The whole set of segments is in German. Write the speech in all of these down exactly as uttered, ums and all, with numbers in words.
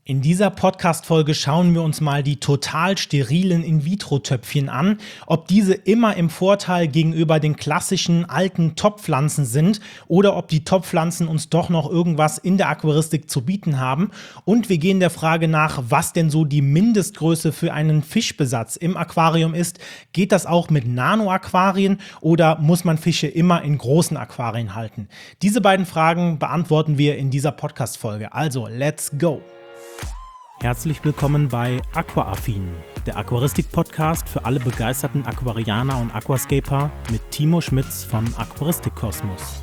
In dieser Podcast-Folge schauen wir uns mal die total sterilen In-vitro-Töpfchen an, ob diese immer im Vorteil gegenüber den klassischen alten Topfpflanzen sind oder ob die Topfpflanzen uns doch noch irgendwas in der Aquaristik zu bieten haben. Und wir gehen der Frage nach, was denn so die Mindestgröße für einen Fischbesatz im Aquarium ist. Geht das auch mit Nano-Aquarien oder muss man Fische immer in großen Aquarien halten? Diese beiden Fragen beantworten wir in dieser Podcast-Folge. Also, let's go! Herzlich willkommen bei Aquaaffin, der Aquaristik-Podcast für alle begeisterten Aquarianer und Aquascaper mit Timo Schmitz von Aquaristikkosmos.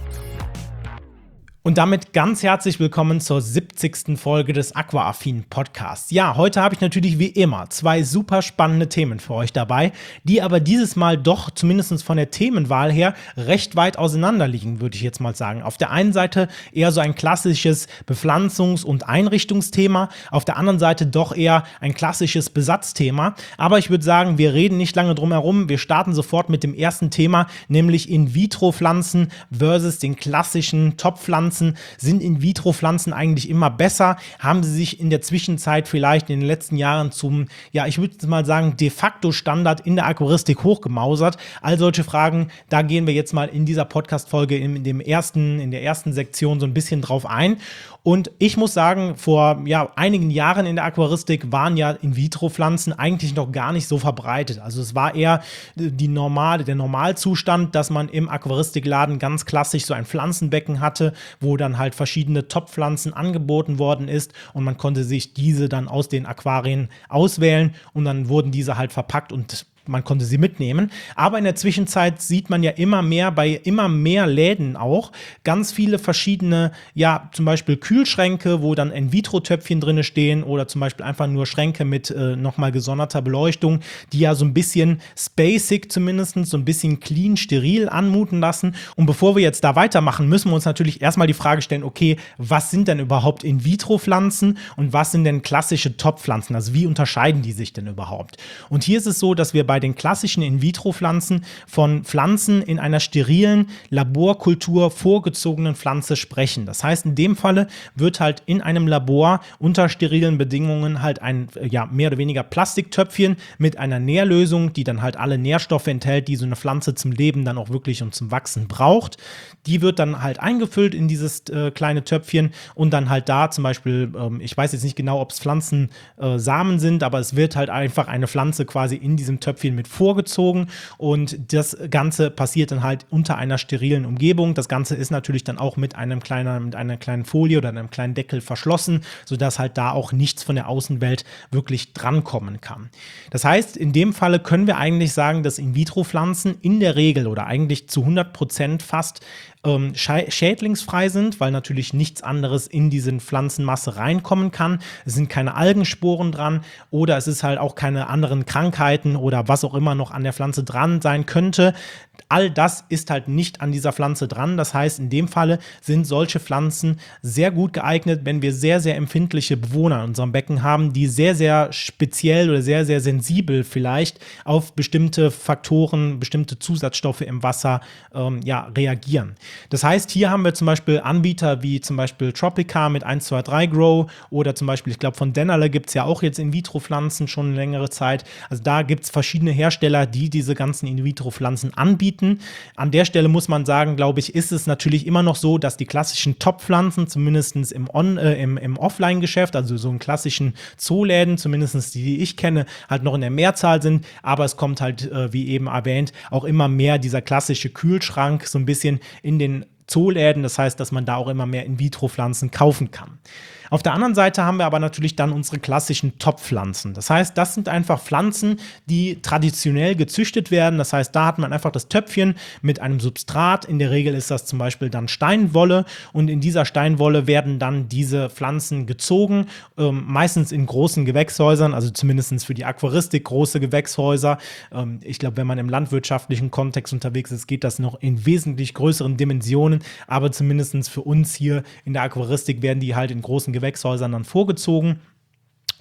Und damit ganz herzlich willkommen zur siebzigsten Folge des Aquaaffin Podcasts. Ja, heute habe ich natürlich wie immer zwei super spannende Themen für euch dabei, die aber dieses Mal doch zumindest von der Themenwahl her recht weit auseinander liegen, würde ich jetzt mal sagen. Auf der einen Seite eher so ein klassisches Bepflanzungs- und Einrichtungsthema, auf der anderen Seite doch eher ein klassisches Besatzthema. Aber ich würde sagen, wir reden nicht lange drum herum, wir starten sofort mit dem ersten Thema, nämlich In-vitro-Pflanzen versus den klassischen Topfpflanzen. Sind In-vitro-Pflanzen eigentlich immer besser? Haben sie sich in der Zwischenzeit vielleicht in den letzten Jahren zum, ja, ich würde mal sagen, de facto Standard in der Aquaristik hochgemausert? All solche Fragen, da gehen wir jetzt mal in dieser Podcast-Folge in, dem ersten, in der ersten Sektion so ein bisschen drauf ein. Und ich muss sagen, vor ja, einigen Jahren in der Aquaristik waren ja In-vitro-Pflanzen eigentlich noch gar nicht so verbreitet. Also es war eher die normale, der Normalzustand, dass man im Aquaristikladen ganz klassisch so ein Pflanzenbecken hatte, wo dann halt verschiedene Top-Pflanzen angeboten worden ist und man konnte sich diese dann aus den Aquarien auswählen und dann wurden diese halt verpackt und man konnte sie mitnehmen, aber in der Zwischenzeit sieht man ja immer mehr bei immer mehr Läden auch ganz viele verschiedene, ja zum Beispiel Kühlschränke, wo dann In-vitro-Töpfchen drin stehen oder zum Beispiel einfach nur Schränke mit äh, nochmal gesonderter Beleuchtung, die ja so ein bisschen spacig zumindest, so ein bisschen clean, steril anmuten lassen. Und bevor wir jetzt da weitermachen, müssen wir uns natürlich erstmal die Frage stellen, okay, was sind denn überhaupt In-vitro-Pflanzen und was sind denn klassische Top-Pflanzen? Also wie unterscheiden die sich denn überhaupt? Und hier ist es so, dass wir bei bei den klassischen In-vitro-Pflanzen von Pflanzen in einer sterilen Laborkultur vorgezogenen Pflanze sprechen. Das heißt, in dem Falle wird halt in einem Labor unter sterilen Bedingungen halt ein ja, mehr oder weniger Plastiktöpfchen mit einer Nährlösung, die dann halt alle Nährstoffe enthält, die so eine Pflanze zum Leben dann auch wirklich und zum Wachsen braucht. Die wird dann halt eingefüllt in dieses äh, kleine Töpfchen und dann halt da zum Beispiel, ähm, ich weiß jetzt nicht genau, ob es Pflanzensamen äh, sind, aber es wird halt einfach eine Pflanze quasi in diesem Töpfchen mit vorgezogen und das Ganze passiert dann halt unter einer sterilen Umgebung. Das Ganze ist natürlich dann auch mit einem kleinen, mit einer kleinen Folie oder einem kleinen Deckel verschlossen, sodass halt da auch nichts von der Außenwelt wirklich drankommen kann. Das heißt, in dem Falle können wir eigentlich sagen, dass In-vitro-Pflanzen in der Regel oder eigentlich zu hundert Prozent fast ähm, schädlingsfrei sind, weil natürlich nichts anderes in diese Pflanzenmasse reinkommen kann. Es sind keine Algensporen dran oder es ist halt auch keine anderen Krankheiten oder was auch immer noch an der Pflanze dran sein könnte. All das ist halt nicht an dieser Pflanze dran. Das heißt, in dem Falle sind solche Pflanzen sehr gut geeignet, wenn wir sehr, sehr empfindliche Bewohner in unserem Becken haben, die sehr, sehr speziell oder sehr, sehr sensibel vielleicht auf bestimmte Faktoren, bestimmte Zusatzstoffe im Wasser ähm, ja, reagieren. Das heißt, hier haben wir zum Beispiel Anbieter wie zum Beispiel Tropica mit eins zwei drei Grow oder zum Beispiel, ich glaube, von Dennerle gibt es ja auch jetzt In-vitro-Pflanzen schon eine längere Zeit. Also da gibt es verschiedene Hersteller, die diese ganzen In-vitro-Pflanzen anbieten. An der Stelle muss man sagen, glaube ich, ist es natürlich immer noch so, dass die klassischen Top-Pflanzen, zumindest im, On, äh, im, im Offline-Geschäft, also so in klassischen Zooläden, zumindest die, die ich kenne, halt noch in der Mehrzahl sind. Aber es kommt halt, äh, wie eben erwähnt, auch immer mehr dieser klassische Kühlschrank so ein bisschen in den Zooläden. Das heißt, dass man da auch immer mehr In-vitro-Pflanzen kaufen kann. Auf der anderen Seite haben wir aber natürlich dann unsere klassischen Top-Pflanzen. Das heißt, das sind einfach Pflanzen, die traditionell gezüchtet werden. Das heißt, da hat man einfach das Töpfchen mit einem Substrat. In der Regel ist das zum Beispiel dann Steinwolle und in dieser Steinwolle werden dann diese Pflanzen gezogen, ähm, meistens in großen Gewächshäusern, also zumindest für die Aquaristik große Gewächshäuser. Ähm, ich glaube, wenn man im landwirtschaftlichen Kontext unterwegs ist, geht das noch in wesentlich größeren Dimensionen, aber zumindest für uns hier in der Aquaristik werden die halt in großen Gewächshäusern dann vorgezogen.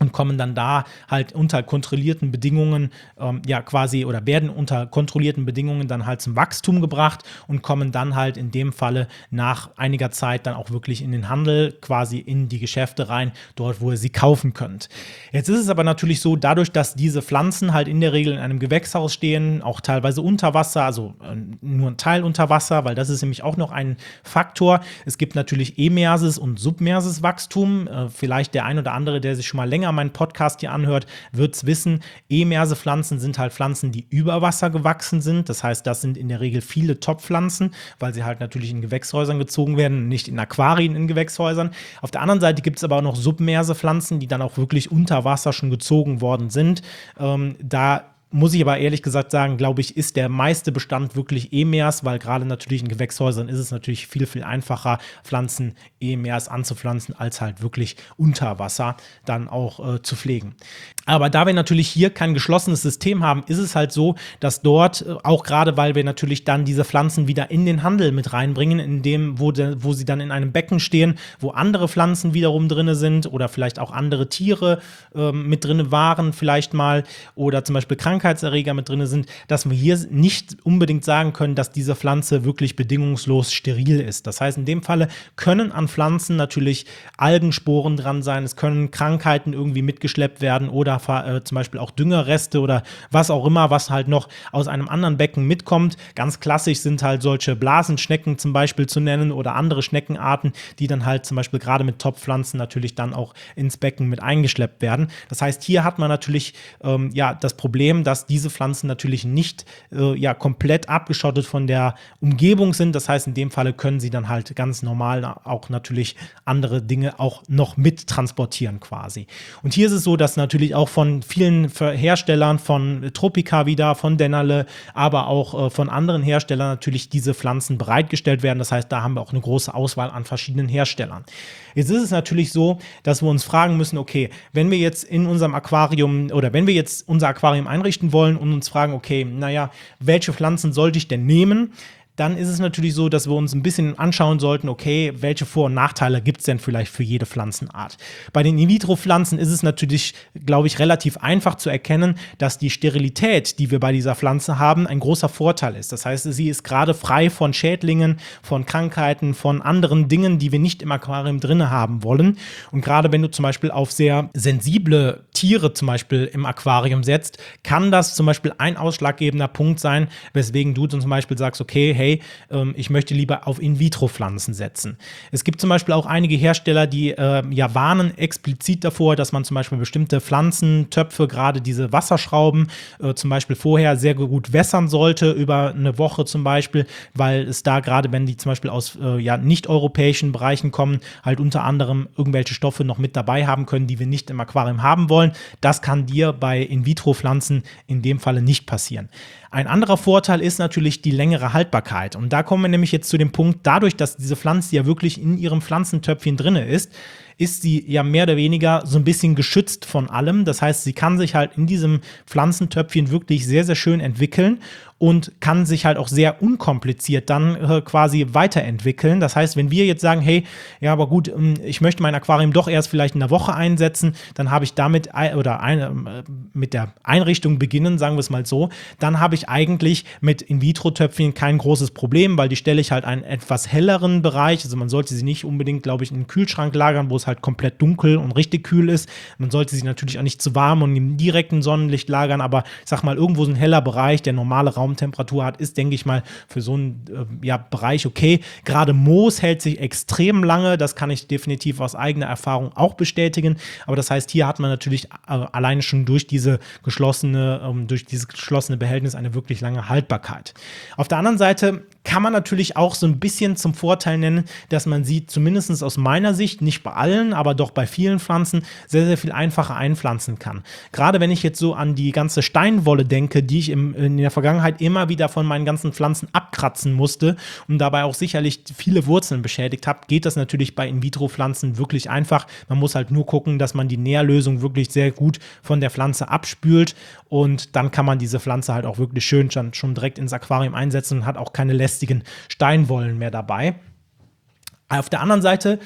und kommen dann da halt unter kontrollierten Bedingungen, ähm, ja quasi, oder werden unter kontrollierten Bedingungen dann halt zum Wachstum gebracht und kommen dann halt in dem Falle nach einiger Zeit dann auch wirklich in den Handel, quasi in die Geschäfte rein, dort, wo ihr sie kaufen könnt. Jetzt ist es aber natürlich so, dadurch, dass diese Pflanzen halt in der Regel in einem Gewächshaus stehen, auch teilweise unter Wasser, also äh, nur ein Teil unter Wasser, weil das ist nämlich auch noch ein Faktor. Es gibt natürlich emerses und submerses Wachstum. Äh, vielleicht der ein oder andere, der sich schon mal länger meinen Podcast hier anhört, wird es wissen. Emerse Pflanzen sind halt Pflanzen, die über Wasser gewachsen sind. Das heißt, das sind in der Regel viele Topfpflanzen, weil sie halt natürlich in Gewächshäusern gezogen werden, nicht in Aquarien in Gewächshäusern. Auf der anderen Seite gibt es aber auch noch submerse Pflanzen, die dann auch wirklich unter Wasser schon gezogen worden sind. Ähm, da muss ich aber ehrlich gesagt sagen, glaube ich, ist der meiste Bestand wirklich emers, weil gerade natürlich in Gewächshäusern ist es natürlich viel, viel einfacher, Pflanzen emers anzupflanzen, als halt wirklich unter Wasser dann auch äh, zu pflegen. Aber da wir natürlich hier kein geschlossenes System haben, ist es halt so, dass dort, äh, auch gerade weil wir natürlich dann diese Pflanzen wieder in den Handel mit reinbringen, in dem, wo, de, wo sie dann in einem Becken stehen, wo andere Pflanzen wiederum drin sind oder vielleicht auch andere Tiere äh, mit drin waren vielleicht mal oder zum Beispiel Krankheitserreger mit drin sind, dass wir hier nicht unbedingt sagen können, dass diese Pflanze wirklich bedingungslos steril ist. Das heißt, in dem Falle können an Pflanzen natürlich Algensporen dran sein, es können Krankheiten irgendwie mitgeschleppt werden oder äh, zum Beispiel auch Düngerreste oder was auch immer, was halt noch aus einem anderen Becken mitkommt. Ganz klassisch sind halt solche Blasenschnecken zum Beispiel zu nennen oder andere Schneckenarten, die dann halt zum Beispiel gerade mit Topfpflanzen natürlich dann auch ins Becken mit eingeschleppt werden. Das heißt, hier hat man natürlich ähm, ja das Problem, dass diese Pflanzen natürlich nicht äh, ja komplett abgeschottet von der Umgebung sind. Das heißt, in dem Falle können sie dann halt ganz normal auch natürlich andere Dinge auch noch mit transportieren quasi. Und hier ist es so, dass natürlich auch von vielen Herstellern, von Tropica wieder, von Dennerle, aber auch äh, von anderen Herstellern natürlich diese Pflanzen bereitgestellt werden. Das heißt, da haben wir auch eine große Auswahl an verschiedenen Herstellern. Jetzt ist es natürlich so, dass wir uns fragen müssen, okay, wenn wir jetzt in unserem Aquarium oder wenn wir jetzt unser Aquarium einrichten wollen und uns fragen, okay, naja, welche Pflanzen sollte ich denn nehmen? Dann ist es natürlich so, dass wir uns ein bisschen anschauen sollten, okay, welche Vor- und Nachteile gibt es denn vielleicht für jede Pflanzenart. Bei den In-vitro-Pflanzen ist es natürlich, glaube ich, relativ einfach zu erkennen, dass die Sterilität, die wir bei dieser Pflanze haben, ein großer Vorteil ist. Das heißt, sie ist gerade frei von Schädlingen, von Krankheiten, von anderen Dingen, die wir nicht im Aquarium drin haben wollen. Und gerade wenn du zum Beispiel auf sehr sensible Tiere zum Beispiel im Aquarium setzt, kann das zum Beispiel ein ausschlaggebender Punkt sein, weswegen du zum Beispiel sagst, okay, hey, ähm, ich möchte lieber auf In-vitro-Pflanzen setzen. Es gibt zum Beispiel auch einige Hersteller, die äh, ja warnen explizit davor, dass man zum Beispiel bestimmte Pflanzentöpfe, gerade diese Wasserschrauben, äh, zum Beispiel vorher sehr gut wässern sollte, über eine Woche zum Beispiel, weil es da gerade, wenn die zum Beispiel aus äh, ja, nicht-europäischen Bereichen kommen, halt unter anderem irgendwelche Stoffe noch mit dabei haben können, die wir nicht im Aquarium haben wollen. Das kann dir bei In-vitro-Pflanzen in dem Falle nicht passieren. Ein anderer Vorteil ist natürlich die längere Haltbarkeit. Und da kommen wir nämlich jetzt zu dem Punkt, dadurch, dass diese Pflanze ja wirklich in ihrem Pflanzentöpfchen drin ist, ist sie ja mehr oder weniger so ein bisschen geschützt von allem. Das heißt, sie kann sich halt in diesem Pflanzentöpfchen wirklich sehr, sehr schön entwickeln und kann sich halt auch sehr unkompliziert dann äh, quasi weiterentwickeln. Das heißt, wenn wir jetzt sagen, hey, ja, aber gut, ich möchte mein Aquarium doch erst vielleicht in einer Woche einsetzen, dann habe ich damit oder eine, äh, mit der Einrichtung beginnen, sagen wir es mal so, dann habe ich eigentlich mit In-vitro-Töpfchen kein großes Problem, weil die stelle ich halt einen etwas helleren Bereich, also man sollte sie nicht unbedingt, glaube ich, in den Kühlschrank lagern, wo es halt komplett dunkel und richtig kühl ist. Man sollte sie natürlich auch nicht zu warm und im direkten Sonnenlicht lagern, aber ich sag mal, irgendwo so ein heller Bereich, der normale Raumtemperatur hat, ist, denke ich mal, für so einen äh, ja, Bereich okay. Gerade Moos hält sich extrem lange, das kann ich definitiv aus eigener Erfahrung auch bestätigen, aber das heißt, hier hat man natürlich äh, alleine schon durch diese geschlossene, ähm, durch dieses geschlossene Behältnis eine wirklich lange Haltbarkeit. Auf der anderen Seite kann man natürlich auch so ein bisschen zum Vorteil nennen, dass man sie zumindest aus meiner Sicht, nicht bei allen, aber doch bei vielen Pflanzen sehr, sehr viel einfacher einpflanzen kann. Gerade wenn ich jetzt so an die ganze Steinwolle denke, die ich im, in der Vergangenheit immer wieder von meinen ganzen Pflanzen abkratzen musste und dabei auch sicherlich viele Wurzeln beschädigt habe, geht das natürlich bei In-vitro-Pflanzen wirklich einfach. Man muss halt nur gucken, dass man die Nährlösung wirklich sehr gut von der Pflanze abspült und dann kann man diese Pflanze halt auch wirklich schön schon, schon direkt ins Aquarium einsetzen und hat auch keine lästigen Steinwollen mehr dabei. Auf der anderen Seite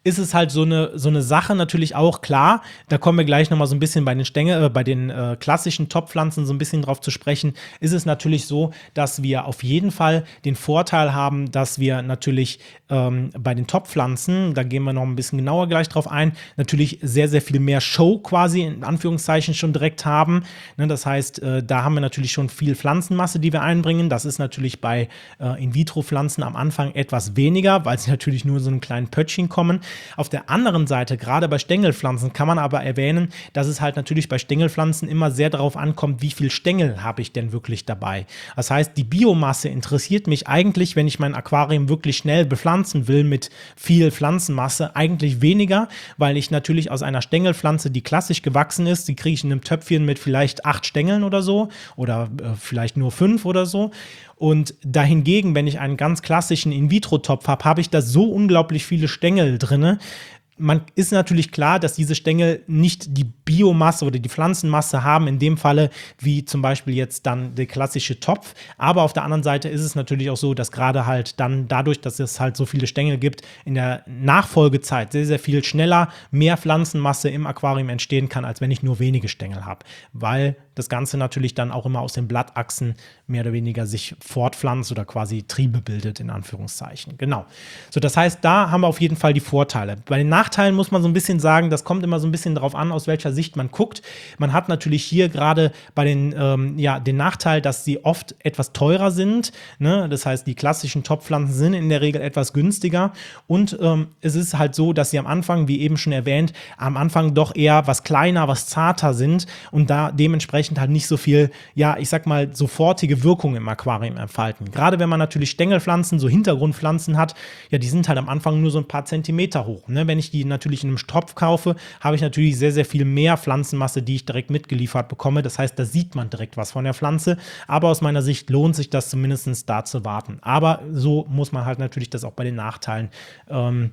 ist es halt so eine, so eine Sache natürlich auch, klar, da kommen wir gleich nochmal so ein bisschen bei den Stängel, äh, bei den äh, klassischen Topfpflanzen so ein bisschen drauf zu sprechen, ist es natürlich so, dass wir auf jeden Fall den Vorteil haben, dass wir natürlich ähm, bei den Topfpflanzen, da gehen wir noch ein bisschen genauer gleich drauf ein, natürlich sehr, sehr viel mehr Show quasi in Anführungszeichen schon direkt haben. Ne, das heißt, äh, da haben wir natürlich schon viel Pflanzenmasse, die wir einbringen. Das ist natürlich bei äh, In-vitro-Pflanzen am Anfang etwas weniger, weil sie natürlich nur in so einem kleinen Pöttchen kommen. Auf der anderen Seite, gerade bei Stängelpflanzen, kann man aber erwähnen, dass es halt natürlich bei Stängelpflanzen immer sehr darauf ankommt, wie viel Stängel habe ich denn wirklich dabei. Das heißt, die Biomasse interessiert mich eigentlich, wenn ich mein Aquarium wirklich schnell bepflanzen will mit viel Pflanzenmasse, eigentlich weniger, weil ich natürlich aus einer Stängelpflanze, die klassisch gewachsen ist, die kriege ich in einem Töpfchen mit vielleicht acht Stängeln oder so oder äh, vielleicht nur fünf oder so. Und dahingegen, wenn ich einen ganz klassischen In-vitro-Topf habe, habe ich da so unglaublich viele Stängel drin. Man ist natürlich klar, dass diese Stängel nicht die Biomasse oder die Pflanzenmasse haben, in dem Falle wie zum Beispiel jetzt dann der klassische Topf. Aber auf der anderen Seite ist es natürlich auch so, dass gerade halt dann dadurch, dass es halt so viele Stängel gibt, in der Nachfolgezeit sehr, sehr viel schneller mehr Pflanzenmasse im Aquarium entstehen kann, als wenn ich nur wenige Stängel habe. Weil das Ganze natürlich dann auch immer aus den Blattachsen mehr oder weniger sich fortpflanzt oder quasi Triebe bildet, in Anführungszeichen. Genau. So, das heißt, da haben wir auf jeden Fall die Vorteile. Bei den Nachteilen muss man so ein bisschen sagen, das kommt immer so ein bisschen darauf an, aus welcher Sicht man guckt. Man hat natürlich hier gerade bei den, ähm, ja, den Nachteil, dass sie oft etwas teurer sind. Ne? Das heißt, die klassischen Topfpflanzen sind in der Regel etwas günstiger. Und ähm, es ist halt so, dass sie am Anfang, wie eben schon erwähnt, am Anfang doch eher was kleiner, was zarter sind und da dementsprechend halt nicht so viel, ja, ich sag mal, sofortige Wirkung im Aquarium entfalten. Gerade wenn man natürlich Stängelpflanzen, so Hintergrundpflanzen hat, ja, die sind halt am Anfang nur so ein paar Zentimeter hoch. Ne? Wenn ich die natürlich in einem Topf kaufe, habe ich natürlich sehr, sehr viel mehr Pflanzenmasse, die ich direkt mitgeliefert bekomme. Das heißt, da sieht man direkt was von der Pflanze. Aber aus meiner Sicht lohnt sich das zumindest da zu warten. Aber so muss man halt natürlich das auch bei den Nachteilen ähm,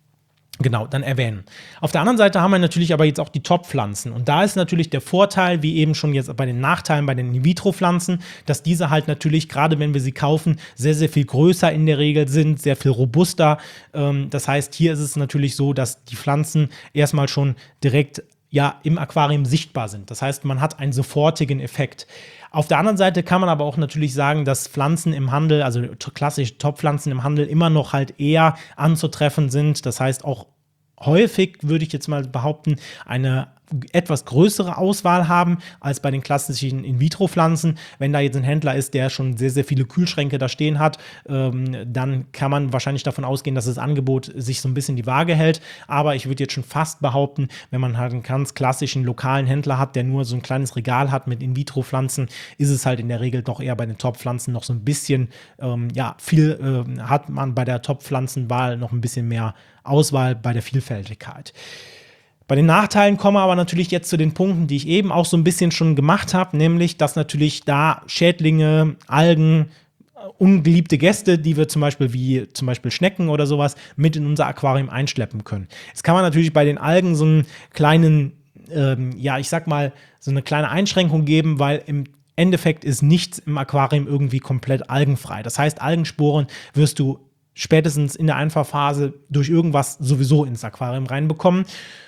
Genau, dann erwähnen. Auf der anderen Seite haben wir natürlich aber jetzt auch die Top-Pflanzen. Und da ist natürlich der Vorteil, wie eben schon jetzt bei den Nachteilen bei den In-vitro-Pflanzen, dass diese halt natürlich, gerade wenn wir sie kaufen, sehr, sehr viel größer in der Regel sind, sehr viel robuster. Das heißt, hier ist es natürlich so, dass die Pflanzen erstmal schon direkt ja, im Aquarium sichtbar sind. Das heißt, man hat einen sofortigen Effekt. Auf der anderen Seite kann man aber auch natürlich sagen, dass Pflanzen im Handel, also klassische Top-Pflanzen im Handel, immer noch halt eher anzutreffen sind. Das heißt, auch häufig, würde ich jetzt mal behaupten, eine etwas größere Auswahl haben als bei den klassischen In-vitro-Pflanzen. Wenn da jetzt ein Händler ist, der schon sehr, sehr viele Kühlschränke da stehen hat, ähm, dann kann man wahrscheinlich davon ausgehen, dass das Angebot sich so ein bisschen die Waage hält. Aber ich würde jetzt schon fast behaupten, wenn man halt einen ganz klassischen lokalen Händler hat, der nur so ein kleines Regal hat mit In-vitro-Pflanzen, ist es halt in der Regel doch eher bei den Top-Pflanzen noch so ein bisschen, ähm, ja, viel äh, hat man bei der Top-Pflanzenwahl noch ein bisschen mehr Auswahl bei der Vielfältigkeit. Bei den Nachteilen kommen wir aber natürlich jetzt zu den Punkten, die ich eben auch so ein bisschen schon gemacht habe, nämlich, dass natürlich da Schädlinge, Algen, ungeliebte Gäste, die wir zum Beispiel wie zum Beispiel Schnecken oder sowas mit in unser Aquarium einschleppen können. Jetzt kann man natürlich bei den Algen so einen kleinen, ähm, ja, ich sag mal, so eine kleine Einschränkung geben, weil im Endeffekt ist nichts im Aquarium irgendwie komplett algenfrei. Das heißt, Algensporen wirst du spätestens in der Einfahrphase durch irgendwas sowieso ins Aquarium reinbekommen.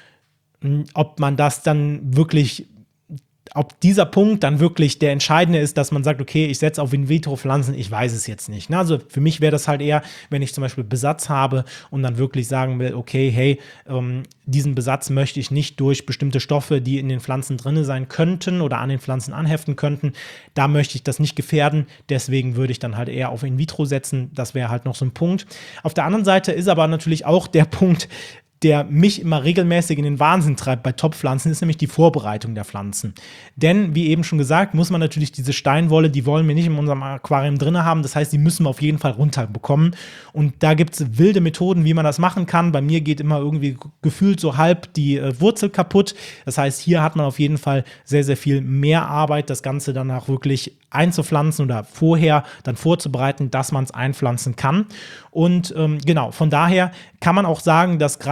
Ob man das dann wirklich, ob dieser Punkt dann wirklich der entscheidende ist, dass man sagt, okay, ich setze auf In-vitro-Pflanzen, ich weiß es jetzt nicht. Also für mich wäre das halt eher, wenn ich zum Beispiel Besatz habe und dann wirklich sagen will, okay, hey, ähm, diesen Besatz möchte ich nicht durch bestimmte Stoffe, die in den Pflanzen drin sein könnten oder an den Pflanzen anheften könnten, da möchte ich das nicht gefährden, deswegen würde ich dann halt eher auf In-vitro setzen, das wäre halt noch so ein Punkt. Auf der anderen Seite ist aber natürlich auch der Punkt, der mich immer regelmäßig in den Wahnsinn treibt bei Topfpflanzen, ist nämlich die Vorbereitung der Pflanzen. Denn, wie eben schon gesagt, muss man natürlich diese Steinwolle, die wollen wir nicht in unserem Aquarium drin haben. Das heißt, die müssen wir auf jeden Fall runterbekommen. Und da gibt es wilde Methoden, wie man das machen kann. Bei mir geht immer irgendwie gefühlt so halb die äh, Wurzel kaputt. Das heißt, hier hat man auf jeden Fall sehr, sehr viel mehr Arbeit, das Ganze dann auch wirklich einzupflanzen oder vorher dann vorzubereiten, dass man es einpflanzen kann. Und ähm, genau, von daher kann man auch sagen, dass gerade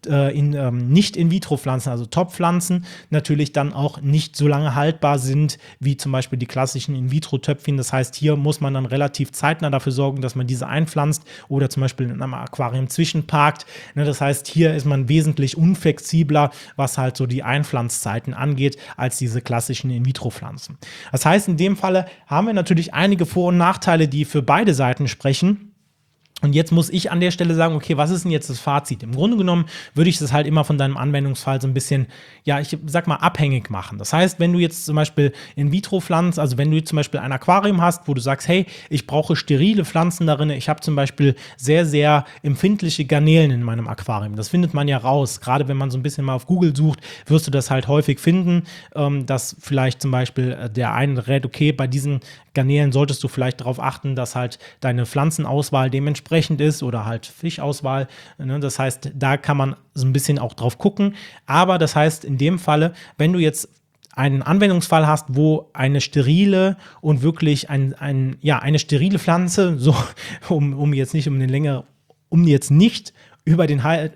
äh, in, ähm, nicht In-vitro-Pflanzen, also Topfpflanzen, natürlich dann auch nicht so lange haltbar sind wie zum Beispiel die klassischen In-vitro-Töpfchen. Das heißt, hier muss man dann relativ zeitnah dafür sorgen, dass man diese einpflanzt oder zum Beispiel in einem Aquarium zwischenparkt. Ne, das heißt, hier ist man wesentlich unflexibler, was halt so die Einpflanzzeiten angeht, als diese klassischen In-vitro-Pflanzen. Das heißt, in dem Falle haben wir natürlich einige Vor- und Nachteile, die für beide Seiten sprechen. Und jetzt muss ich an der Stelle sagen, okay, was ist denn jetzt das Fazit? Im Grunde genommen würde ich das halt immer von deinem Anwendungsfall so ein bisschen, ja, ich sag mal, abhängig machen. Das heißt, wenn du jetzt zum Beispiel In-vitro-Pflanzen, also wenn du jetzt zum Beispiel ein Aquarium hast, wo du sagst, hey, ich brauche sterile Pflanzen darin, ich habe zum Beispiel sehr, sehr empfindliche Garnelen in meinem Aquarium. Das findet man ja raus. Gerade wenn man so ein bisschen mal auf Google sucht, wirst du das halt häufig finden, ähm, dass vielleicht zum Beispiel der eine rät, okay, bei diesen Garnelen solltest du vielleicht darauf achten, dass halt deine Pflanzenauswahl dementsprechend ist oder halt Fischauswahl. Ne? Das heißt, da kann man so ein bisschen auch drauf gucken. Aber das heißt, in dem Falle, wenn du jetzt einen Anwendungsfall hast, wo eine sterile und wirklich ein, ein, ja, eine sterile Pflanze, so um, um jetzt nicht um den länger, um jetzt nicht über den Halt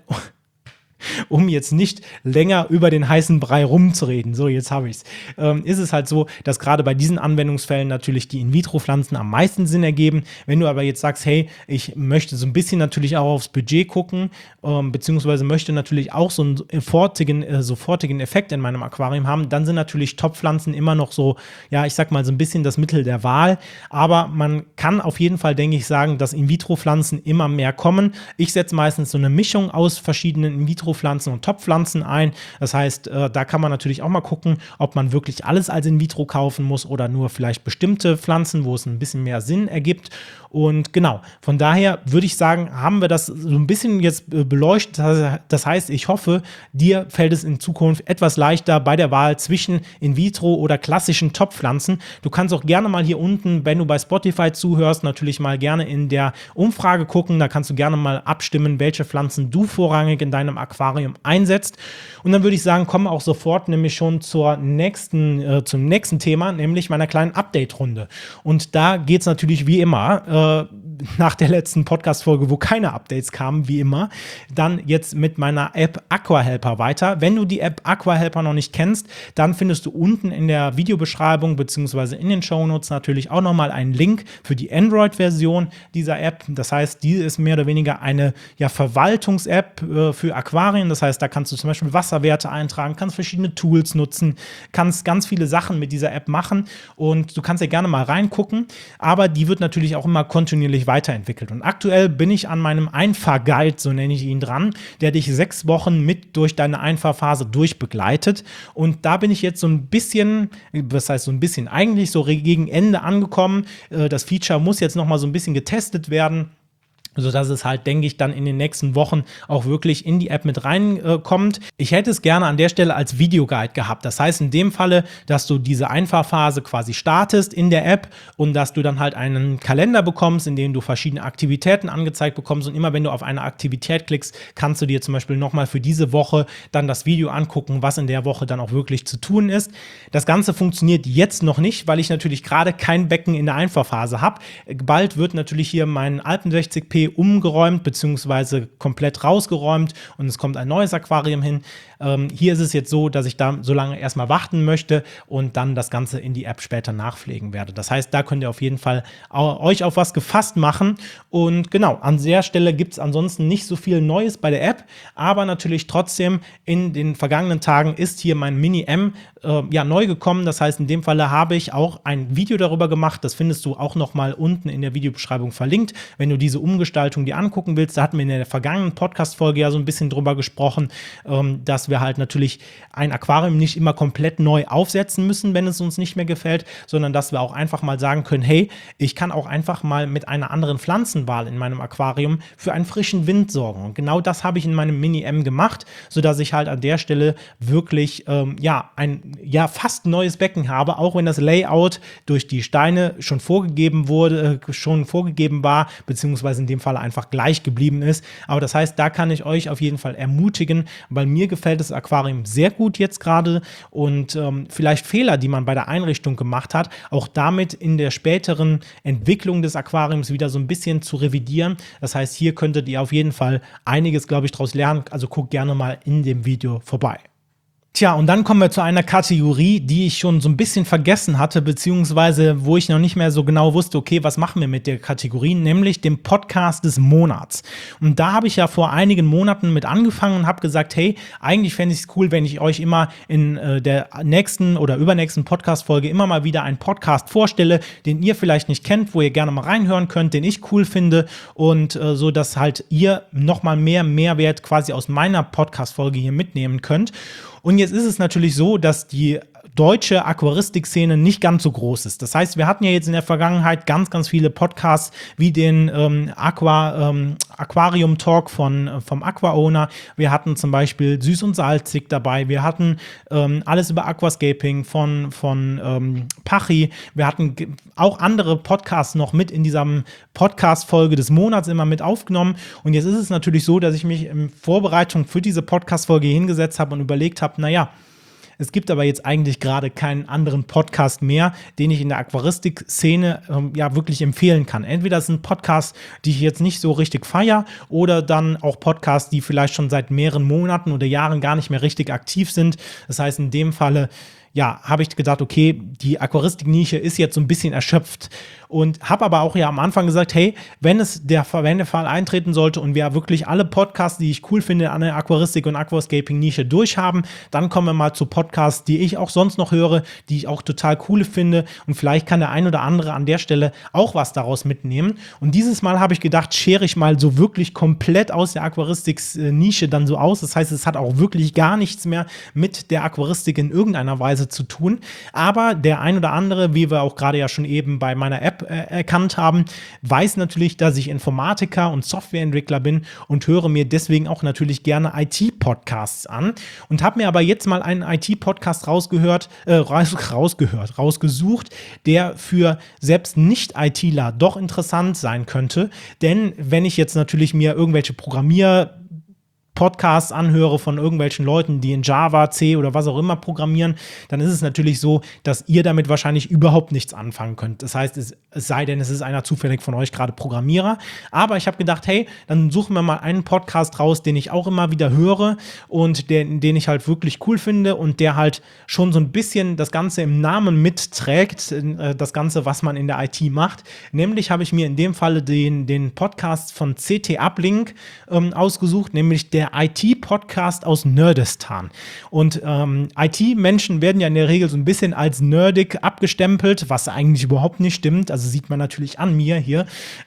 um jetzt nicht länger über den heißen Brei rumzureden, so jetzt habe ich es, ähm, ist es halt so, dass gerade bei diesen Anwendungsfällen natürlich die In-vitro-Pflanzen am meisten Sinn ergeben. Wenn du aber jetzt sagst, hey, ich möchte so ein bisschen natürlich auch aufs Budget gucken, ähm, beziehungsweise möchte natürlich auch so einen sofortigen, äh, sofortigen Effekt in meinem Aquarium haben, dann sind natürlich Top-Pflanzen immer noch so, ja, ich sag mal so ein bisschen das Mittel der Wahl, aber man kann auf jeden Fall, denke ich, sagen, dass In-vitro-Pflanzen immer mehr kommen. Ich setze meistens so eine Mischung aus verschiedenen In-vitro-Pflanzen und Topfpflanzen ein. Das heißt, äh, da kann man natürlich auch mal gucken, ob man wirklich alles als In-vitro kaufen muss oder nur vielleicht bestimmte Pflanzen, wo es ein bisschen mehr Sinn ergibt. Und genau, von daher würde ich sagen, haben wir das so ein bisschen jetzt äh, beleuchtet. Das heißt, ich hoffe, dir fällt es in Zukunft etwas leichter bei der Wahl zwischen In-vitro oder klassischen Topfpflanzen. Du kannst auch gerne mal hier unten, wenn du bei Spotify zuhörst, natürlich mal gerne in der Umfrage gucken. Da kannst du gerne mal abstimmen, welche Pflanzen du vorrangig in deinem Aquarium einsetzt. Und dann würde ich sagen, kommen wir auch sofort nämlich schon zur nächsten, äh, zum nächsten Thema, nämlich meiner kleinen Update-Runde. Und da geht es natürlich wie immer, äh, nach der letzten Podcast-Folge, wo keine Updates kamen, wie immer, dann jetzt mit meiner App Aquahelper weiter. Wenn du die App Aquahelper noch nicht kennst, dann findest du unten in der Videobeschreibung beziehungsweise in den Shownotes natürlich auch nochmal einen Link für die Android-Version dieser App. Das heißt, die ist mehr oder weniger eine ja, Verwaltungs-App äh, für Aquarien. Das heißt, da kannst du zum Beispiel Wasserwerte eintragen, kannst verschiedene Tools nutzen, kannst ganz viele Sachen mit dieser App machen und du kannst ja gerne mal reingucken, aber die wird natürlich auch immer kontinuierlich weiterentwickelt. Und aktuell bin ich an meinem Einfahrguide, so nenne ich ihn, dran, der dich sechs Wochen mit durch deine Einfahrphase durchbegleitet. Und da bin ich jetzt so ein bisschen, was heißt so ein bisschen, eigentlich so gegen Ende angekommen. Das Feature muss jetzt noch mal so ein bisschen getestet werden, sodass es halt, denke ich, dann in den nächsten Wochen auch wirklich in die App mit reinkommt. Äh, ich hätte es gerne an der Stelle als Videoguide gehabt. Das heißt in dem Falle, dass du diese Einfahrphase quasi startest in der App und dass du dann halt einen Kalender bekommst, in dem du verschiedene Aktivitäten angezeigt bekommst und immer wenn du auf eine Aktivität klickst, kannst du dir zum Beispiel nochmal für diese Woche dann das Video angucken, was in der Woche dann auch wirklich zu tun ist. Das Ganze funktioniert jetzt noch nicht, weil ich natürlich gerade kein Becken in der Einfahrphase habe. Bald wird natürlich hier mein Alpen sechzig P umgeräumt bzw. komplett rausgeräumt und es kommt ein neues Aquarium hin. Ähm, hier ist es jetzt so, dass ich da so lange erstmal warten möchte und dann das Ganze in die App später nachpflegen werde. Das heißt, da könnt ihr auf jeden Fall euch auf was gefasst machen. Und genau, an der Stelle gibt es ansonsten nicht so viel Neues bei der App, aber natürlich trotzdem in den vergangenen Tagen ist hier mein Mini-M äh, ja, neu gekommen. Das heißt, in dem Falle habe ich auch ein Video darüber gemacht. Das findest du auch nochmal unten in der Videobeschreibung verlinkt, wenn du diese Umgestaltung dir angucken willst. Da hatten wir in der vergangenen Podcast-Folge ja so ein bisschen drüber gesprochen, ähm, dass wir halt natürlich ein Aquarium nicht immer komplett neu aufsetzen müssen, wenn es uns nicht mehr gefällt, sondern dass wir auch einfach mal sagen können, hey, ich kann auch einfach mal mit einer anderen Pflanzenwahl in meinem Aquarium für einen frischen Wind sorgen. Und genau das habe ich in meinem Mini-M gemacht, sodass ich halt an der Stelle wirklich ähm, ja, ein ja, fast neues Becken habe, auch wenn das Layout durch die Steine schon vorgegeben wurde, äh, schon vorgegeben war, beziehungsweise in dem Fall einfach gleich geblieben ist. Aber das heißt, da kann ich euch auf jeden Fall ermutigen, weil mir gefällt gefällt das Aquarium sehr gut jetzt gerade und ähm, vielleicht Fehler, die man bei der Einrichtung gemacht hat, auch damit in der späteren Entwicklung des Aquariums wieder so ein bisschen zu revidieren. Das heißt, hier könntet ihr auf jeden Fall einiges, glaube ich, daraus lernen. Also guckt gerne mal in dem Video vorbei. Tja, und dann kommen wir zu einer Kategorie, die ich schon so ein bisschen vergessen hatte, beziehungsweise wo ich noch nicht mehr so genau wusste, okay, was machen wir mit der Kategorie, nämlich dem Podcast des Monats. Und da habe ich ja vor einigen Monaten mit angefangen und habe gesagt, hey, eigentlich fände ich es cool, wenn ich euch immer in äh, der nächsten oder übernächsten Podcast-Folge immer mal wieder einen Podcast vorstelle, den ihr vielleicht nicht kennt, wo ihr gerne mal reinhören könnt, den ich cool finde und äh, so, dass halt ihr noch mal mehr Mehrwert quasi aus meiner Podcast-Folge hier mitnehmen könnt. Und jetzt ist es natürlich so, dass die deutsche Aquaristik-Szene nicht ganz so groß ist. Das heißt, wir hatten ja jetzt in der Vergangenheit ganz, ganz viele Podcasts wie den ähm, Aqua, ähm, Aquarium-Talk von, äh, vom Aqua-Owner. Wir hatten zum Beispiel Süß und Salzig dabei. Wir hatten ähm, alles über Aquascaping von, von ähm, Pachi. Wir hatten ge- auch andere Podcasts noch mit in dieser Podcast-Folge des Monats immer mit aufgenommen. Und jetzt ist es natürlich so, dass ich mich in Vorbereitung für diese Podcast-Folge hingesetzt habe und überlegt habe, naja, es gibt aber jetzt eigentlich gerade keinen anderen Podcast mehr, den ich in der Aquaristik-Szene ähm, ja wirklich empfehlen kann. Entweder es sind Podcasts, die ich jetzt nicht so richtig feiere, oder dann auch Podcasts, die vielleicht schon seit mehreren Monaten oder Jahren gar nicht mehr richtig aktiv sind. Das heißt, in dem Falle ja, habe ich gedacht, okay, die Aquaristik-Nische ist jetzt so ein bisschen erschöpft. Und habe aber auch ja am Anfang gesagt, hey, wenn es der, wenn der Fall eintreten sollte und wir wirklich alle Podcasts, die ich cool finde, an der Aquaristik- und Aquascaping-Nische durchhaben, dann kommen wir mal zu Podcasts, die ich auch sonst noch höre, die ich auch total cool finde. Und vielleicht kann der ein oder andere an der Stelle auch was daraus mitnehmen. Und dieses Mal habe ich gedacht, schere ich mal so wirklich komplett aus der Aquaristik-Nische dann so aus. Das heißt, es hat auch wirklich gar nichts mehr mit der Aquaristik in irgendeiner Weise zu tun. Aber der ein oder andere, wie wir auch gerade ja schon eben bei meiner App äh, erkannt haben, weiß natürlich, dass ich Informatiker und Softwareentwickler bin und höre mir deswegen auch natürlich gerne I T-Podcasts an und habe mir aber jetzt mal einen I T-Podcast rausgehört, äh, raus, rausgehört, rausgesucht, der für selbst Nicht-ITler doch interessant sein könnte. Denn wenn ich jetzt natürlich mir irgendwelche Programmier Podcasts anhöre von irgendwelchen Leuten, die in Java, C oder was auch immer programmieren, dann ist es natürlich so, dass ihr damit wahrscheinlich überhaupt nichts anfangen könnt. Das heißt, es, es sei denn, es ist einer zufällig von euch gerade Programmierer. Aber ich habe gedacht, hey, dann suchen wir mal einen Podcast raus, den ich auch immer wieder höre und den, den ich halt wirklich cool finde und der halt schon so ein bisschen das Ganze im Namen mitträgt, äh, das Ganze, was man in der I T macht. Nämlich habe ich mir in dem Falle den, den Podcast von C T Uplink ähm, ausgesucht, nämlich der I T-Podcast aus Nerdistan. Und ähm, I T-Menschen werden ja in der Regel so ein bisschen als nerdig abgestempelt, was eigentlich überhaupt nicht stimmt. Also sieht man natürlich an mir hier.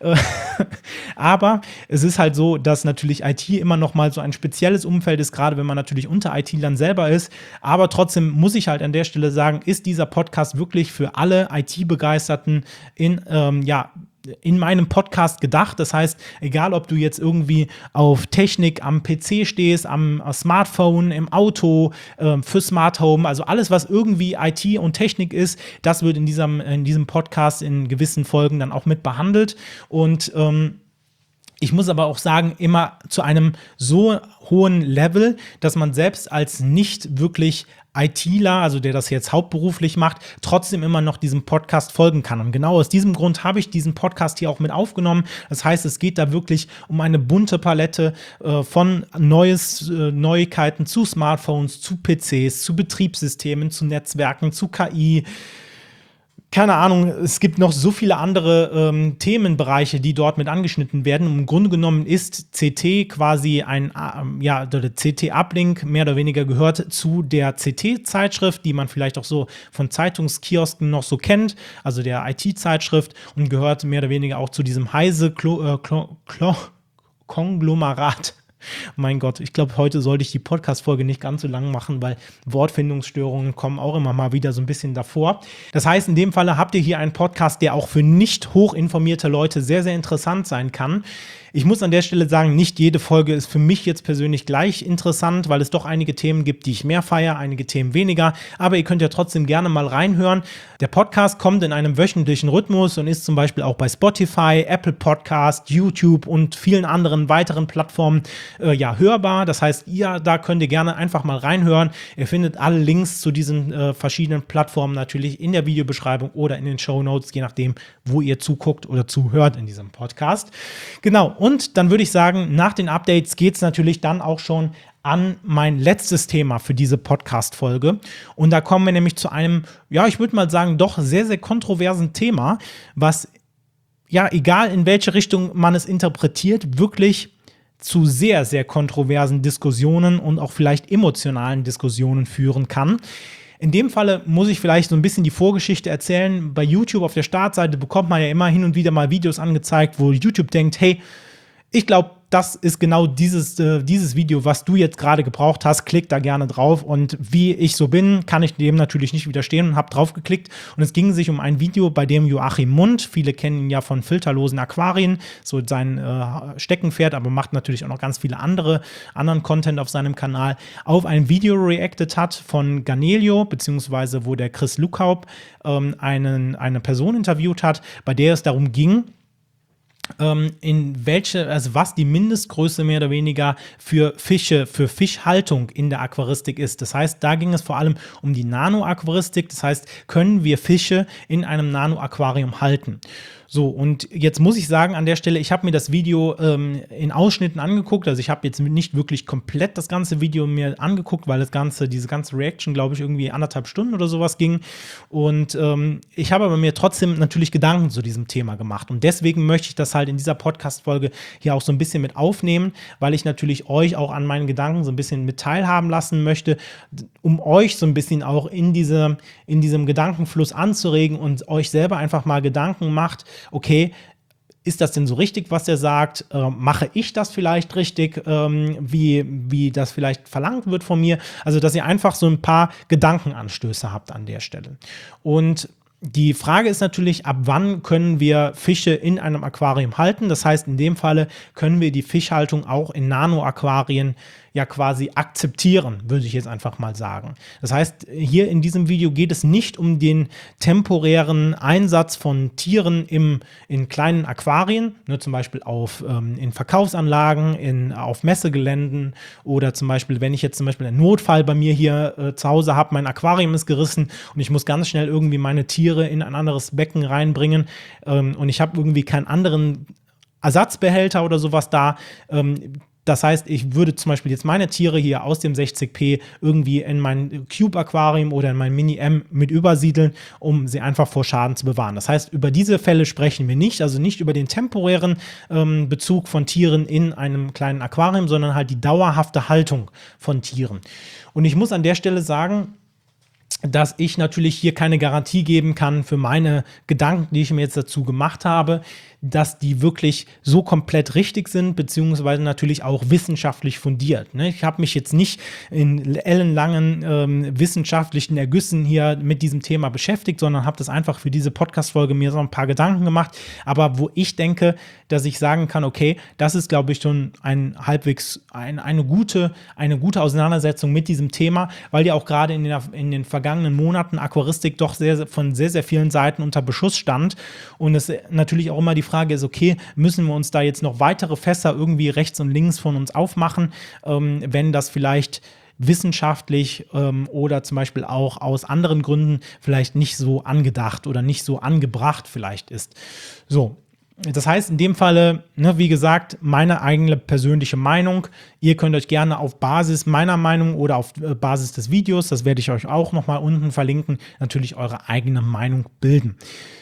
Aber es ist halt so, dass natürlich I T immer noch mal so ein spezielles Umfeld ist, gerade wenn man natürlich unter I T-Lern selber ist. Aber trotzdem muss ich halt an der Stelle sagen, ist dieser Podcast wirklich für alle I T-Begeisterten in, ähm, ja, in meinem Podcast gedacht. Das heißt, egal ob du jetzt irgendwie auf Technik am P C stehst, am Smartphone, im Auto, äh, für Smart Home, also alles, was irgendwie I T und Technik ist, das wird in diesem, in diesem Podcast in gewissen Folgen dann auch mit behandelt. Und ähm, ich muss aber auch sagen, immer zu einem so hohen Level, dass man selbst als nicht wirklich ITler, also der das jetzt hauptberuflich macht, trotzdem immer noch diesem Podcast folgen kann. Und genau aus diesem Grund habe ich diesen Podcast hier auch mit aufgenommen. Das heißt, es geht da wirklich um eine bunte Palette äh, von Neues, äh, Neuigkeiten zu Smartphones, zu P Cs, zu Betriebssystemen, zu Netzwerken, zu K I. Keine Ahnung, es gibt noch so viele andere ähm, Themenbereiche, die dort mit angeschnitten werden. Im Grunde genommen ist C T quasi ein, ähm, ja, der C T Uplink mehr oder weniger gehört zu der C T-Zeitschrift, die man vielleicht auch so von Zeitungskiosken noch so kennt, also der I T-Zeitschrift, und gehört mehr oder weniger auch zu diesem Heise-Konglomerat. Mein Gott, ich glaube, heute sollte ich die Podcast-Folge nicht ganz so lang machen, weil Wortfindungsstörungen kommen auch immer mal wieder so ein bisschen davor. Das heißt, in dem Falle habt ihr hier einen Podcast, der auch für nicht hochinformierte Leute sehr, sehr interessant sein kann. Ich muss an der Stelle sagen, nicht jede Folge ist für mich jetzt persönlich gleich interessant, weil es doch einige Themen gibt, die ich mehr feiere, einige Themen weniger. Aber ihr könnt ja trotzdem gerne mal reinhören. Der Podcast kommt in einem wöchentlichen Rhythmus und ist zum Beispiel auch bei Spotify, Apple Podcast, YouTube und vielen anderen weiteren Plattformen äh, ja, hörbar. Das heißt, ihr, da könnt ihr gerne einfach mal reinhören. Ihr findet alle Links zu diesen äh, verschiedenen Plattformen natürlich in der Videobeschreibung oder in den Shownotes, je nachdem, wo ihr zuguckt oder zuhört in diesem Podcast. Genau. Und dann würde ich sagen, nach den Updates geht es natürlich dann auch schon an mein letztes Thema für diese Podcast-Folge. Und da kommen wir nämlich zu einem, ja, ich würde mal sagen, doch sehr, sehr kontroversen Thema, was, ja, egal in welche Richtung man es interpretiert, wirklich zu sehr, sehr kontroversen Diskussionen und auch vielleicht emotionalen Diskussionen führen kann. In dem Falle muss ich vielleicht so ein bisschen die Vorgeschichte erzählen. Bei YouTube auf der Startseite bekommt man ja immer hin und wieder mal Videos angezeigt, wo YouTube denkt, hey, ich glaube, das ist genau dieses, äh, dieses Video, was du jetzt gerade gebraucht hast. Klick da gerne drauf. Und wie ich so bin, kann ich dem natürlich nicht widerstehen und habe drauf geklickt. Und es ging sich um ein Video, bei dem Joachim Mund, viele kennen ihn ja von filterlosen Aquarien, so sein äh, Steckenpferd, aber macht natürlich auch noch ganz viele andere, anderen Content auf seinem Kanal, auf ein Video reacted hat von Ganelio, beziehungsweise wo der Chris Lukaub ähm, einen, eine Person interviewt hat, bei der es darum ging, in welche, also was die Mindestgröße mehr oder weniger für Fische, für Fischhaltung in der Aquaristik ist. Das heißt, da ging es vor allem um die Nano-Aquaristik. Das heißt, können wir Fische in einem Nano-Aquarium halten? So, und jetzt muss ich sagen, an der Stelle, ich habe mir das Video ähm, in Ausschnitten angeguckt. Also ich habe jetzt nicht wirklich komplett das ganze Video mir angeguckt, weil das ganze, diese ganze Reaction, glaube ich, irgendwie anderthalb Stunden oder sowas ging. Und ähm, ich habe aber mir trotzdem natürlich Gedanken zu diesem Thema gemacht. Und deswegen möchte ich das halt in dieser Podcast-Folge hier auch so ein bisschen mit aufnehmen, weil ich natürlich euch auch an meinen Gedanken so ein bisschen mit teilhaben lassen möchte, um euch so ein bisschen auch in, diese, in diesem Gedankenfluss anzuregen und euch selber einfach mal Gedanken macht, okay, ist das denn so richtig, was er sagt? Ähm, mache ich das vielleicht richtig, ähm, wie, wie das vielleicht verlangt wird von mir? Also, dass ihr einfach so ein paar Gedankenanstöße habt an der Stelle. Und die Frage ist natürlich, ab wann können wir Fische in einem Aquarium halten? Das heißt, in dem Falle können wir die Fischhaltung auch in Nano-Aquarien ja quasi akzeptieren, würde ich jetzt einfach mal sagen. Das heißt, hier in diesem Video geht es nicht um den temporären Einsatz von Tieren im, in kleinen Aquarien, ne, zum Beispiel auf, ähm, in Verkaufsanlagen, in, auf Messegeländen oder zum Beispiel, wenn ich jetzt zum Beispiel einen Notfall bei mir hier äh, zu Hause habe, mein Aquarium ist gerissen und ich muss ganz schnell irgendwie meine Tiere in ein anderes Becken reinbringen ähm, und ich habe irgendwie keinen anderen Ersatzbehälter oder sowas da. Ähm, Das heißt, ich würde zum Beispiel jetzt meine Tiere hier aus dem sechzig p irgendwie in mein Cube-Aquarium oder in mein Mini-M mit übersiedeln, um sie einfach vor Schaden zu bewahren. Das heißt, über diese Fälle sprechen wir nicht, also nicht über den temporären ähm, Bezug von Tieren in einem kleinen Aquarium, sondern halt die dauerhafte Haltung von Tieren. Und ich muss an der Stelle sagen, dass ich natürlich hier keine Garantie geben kann für meine Gedanken, die ich mir jetzt dazu gemacht habe, dass die wirklich so komplett richtig sind, beziehungsweise natürlich auch wissenschaftlich fundiert. Ne? Ich habe mich jetzt nicht in ellenlangen ähm, wissenschaftlichen Ergüssen hier mit diesem Thema beschäftigt, sondern habe das einfach für diese Podcast-Folge mir so ein paar Gedanken gemacht, aber wo ich denke, dass ich sagen kann, okay, das ist, glaube ich, schon ein halbwegs ein, eine, gute, eine gute Auseinandersetzung mit diesem Thema, weil ja auch gerade in den, in den vergangenen Monaten Aquaristik doch sehr, von sehr, sehr vielen Seiten unter Beschuss stand und es natürlich auch immer die Frage ist, okay, müssen wir uns da jetzt noch weitere Fässer irgendwie rechts und links von uns aufmachen, ähm, wenn das vielleicht wissenschaftlich ähm, oder zum Beispiel auch aus anderen Gründen vielleicht nicht so angedacht oder nicht so angebracht vielleicht ist. So, das heißt in dem Falle, ne, wie gesagt, meine eigene persönliche Meinung. Ihr könnt euch gerne auf Basis meiner Meinung oder auf Basis des Videos, das werde ich euch auch nochmal unten verlinken, natürlich eure eigene Meinung bilden.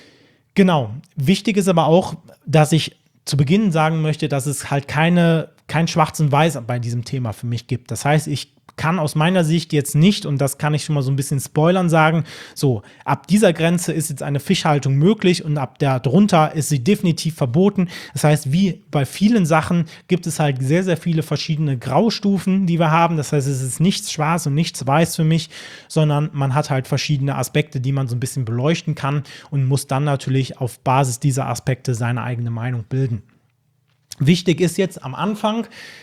Genau. Wichtig ist aber auch, dass ich zu Beginn sagen möchte, dass es halt keine, kein Schwarz und Weiß bei diesem Thema für mich gibt. Das heißt, ich kann aus meiner Sicht jetzt nicht, und das kann ich schon mal so ein bisschen spoilern, sagen, so, ab dieser Grenze ist jetzt eine Fischhaltung möglich und ab der drunter ist sie definitiv verboten. Das heißt, wie bei vielen Sachen gibt es halt sehr, sehr viele verschiedene Graustufen, die wir haben. Das heißt, es ist nichts schwarz und nichts weiß für mich, sondern man hat halt verschiedene Aspekte, die man so ein bisschen beleuchten kann und muss dann natürlich auf Basis dieser Aspekte seine eigene Meinung bilden. Wichtig ist jetzt am Anfang,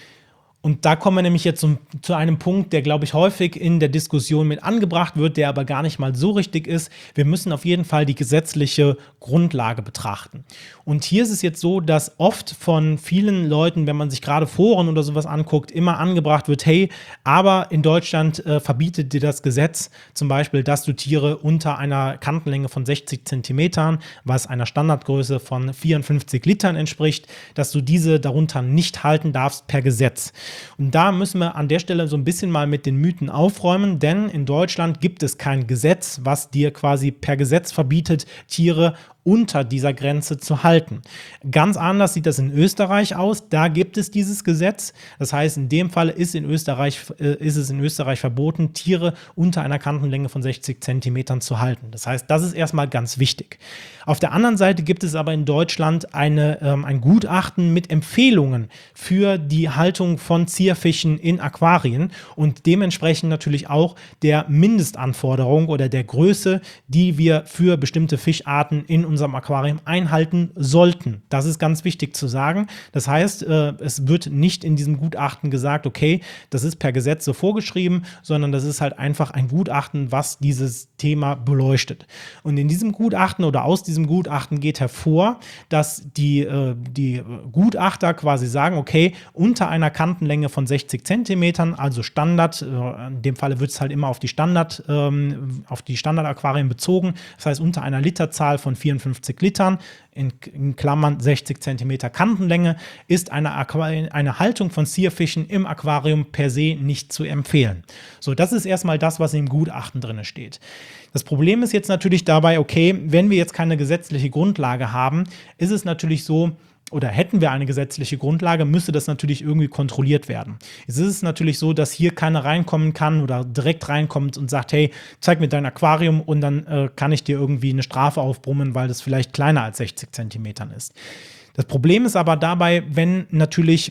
und da kommen wir nämlich jetzt zum, zu einem Punkt, der, glaube ich, häufig in der Diskussion mit angebracht wird, der aber gar nicht mal so richtig ist. Wir müssen auf jeden Fall die gesetzliche Grundlage betrachten. Und hier ist es jetzt so, dass oft von vielen Leuten, wenn man sich gerade Foren oder sowas anguckt, immer angebracht wird, hey, aber in Deutschland äh, verbietet dir das Gesetz zum Beispiel, dass du Tiere unter einer Kantenlänge von sechzig Zentimetern, was einer Standardgröße von vierundfünfzig Litern entspricht, dass du diese darunter nicht halten darfst per Gesetz. Und da müssen wir an der Stelle so ein bisschen mal mit den Mythen aufräumen, denn in Deutschland gibt es kein Gesetz, was dir quasi per Gesetz verbietet, Tiere unter dieser Grenze zu halten. Ganz anders sieht das in Österreich aus. Da gibt es dieses Gesetz. Das heißt, in dem Fall ist, in Österreich, äh, ist es in Österreich verboten, Tiere unter einer Kantenlänge von sechzig Zentimetern zu halten. Das heißt, das ist erstmal ganz wichtig. Auf der anderen Seite gibt es aber in Deutschland eine, ähm, ein Gutachten mit Empfehlungen für die Haltung von Zierfischen in Aquarien und dementsprechend natürlich auch der Mindestanforderung oder der Größe, die wir für bestimmte Fischarten in unserem Aquarium einhalten sollten. Das ist ganz wichtig zu sagen. Das heißt, äh, es wird nicht in diesem Gutachten gesagt, okay, das ist per Gesetz so vorgeschrieben, sondern das ist halt einfach ein Gutachten, was dieses Thema beleuchtet. Und in diesem Gutachten oder aus diesem Gutachten geht hervor, dass die, äh, die Gutachter quasi sagen, okay, unter einer Kantenlänge von sechzig Zentimetern, also Standard, äh, in dem Falle wird es halt immer auf die Standard, ähm, auf die Standardaquarien bezogen, das heißt unter einer Literzahl von vierundfünfzig Litern, in, in Klammern sechzig Zentimeter Kantenlänge, ist eine, Aquari- eine Haltung von Zierfischen im Aquarium per se nicht zu empfehlen. So, das ist erstmal das, was im Gutachten drin steht. Das Problem ist jetzt natürlich dabei, okay, wenn wir jetzt keine gesetzliche Grundlage haben, ist es natürlich so, oder hätten wir eine gesetzliche Grundlage, müsste das natürlich irgendwie kontrolliert werden. Es ist natürlich so, dass hier keiner reinkommen kann oder direkt reinkommt und sagt, hey, zeig mir dein Aquarium und dann äh, kann ich dir irgendwie eine Strafe aufbrummen, weil das vielleicht kleiner als sechzig Zentimetern ist. Das Problem ist aber dabei, wenn natürlich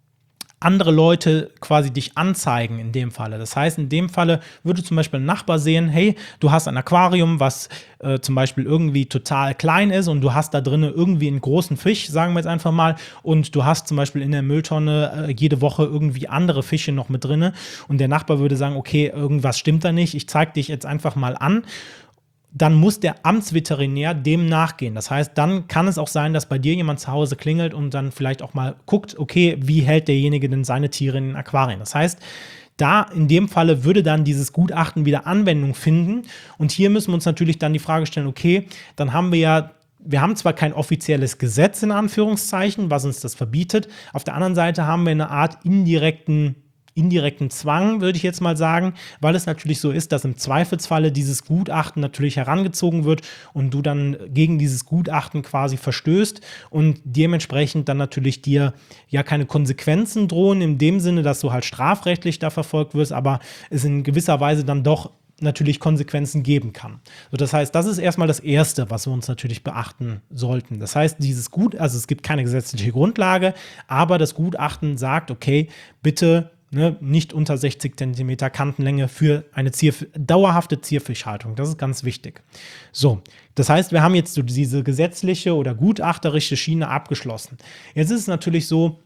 andere Leute quasi dich anzeigen in dem Falle. Das heißt, in dem Falle würde zum Beispiel ein Nachbar sehen, hey, du hast ein Aquarium, was äh, zum Beispiel irgendwie total klein ist und du hast da drin irgendwie einen großen Fisch, sagen wir jetzt einfach mal, und du hast zum Beispiel in der Mülltonne äh, jede Woche irgendwie andere Fische noch mit drin und der Nachbar würde sagen, okay, irgendwas stimmt da nicht, ich zeige dich jetzt einfach mal an. Dann muss der Amtsveterinär dem nachgehen. Das heißt, dann kann es auch sein, dass bei dir jemand zu Hause klingelt und dann vielleicht auch mal guckt, okay, wie hält derjenige denn seine Tiere in den Aquarien? Das heißt, da in dem Falle würde dann dieses Gutachten wieder Anwendung finden. Und hier müssen wir uns natürlich dann die Frage stellen, okay, dann haben wir ja Wir haben zwar kein offizielles Gesetz in Anführungszeichen, was uns das verbietet. Auf der anderen Seite haben wir eine Art indirekten indirekten Zwang, würde ich jetzt mal sagen, weil es natürlich so ist, dass im Zweifelsfalle dieses Gutachten natürlich herangezogen wird und du dann gegen dieses Gutachten quasi verstößt und dementsprechend dann natürlich dir ja keine Konsequenzen drohen, in dem Sinne, dass du halt strafrechtlich da verfolgt wirst, aber es in gewisser Weise dann doch natürlich Konsequenzen geben kann. So, das heißt, das ist erstmal das Erste, was wir uns natürlich beachten sollten. Das heißt, dieses Gut, also es gibt keine gesetzliche Grundlage, aber das Gutachten sagt, okay, bitte Ne, nicht unter sechzig Zentimeter Kantenlänge für eine Zierf- dauerhafte Zierfischhaltung. Das ist ganz wichtig. So, das heißt, wir haben jetzt so diese gesetzliche oder gutachterische Schiene abgeschlossen. Jetzt ist es natürlich so,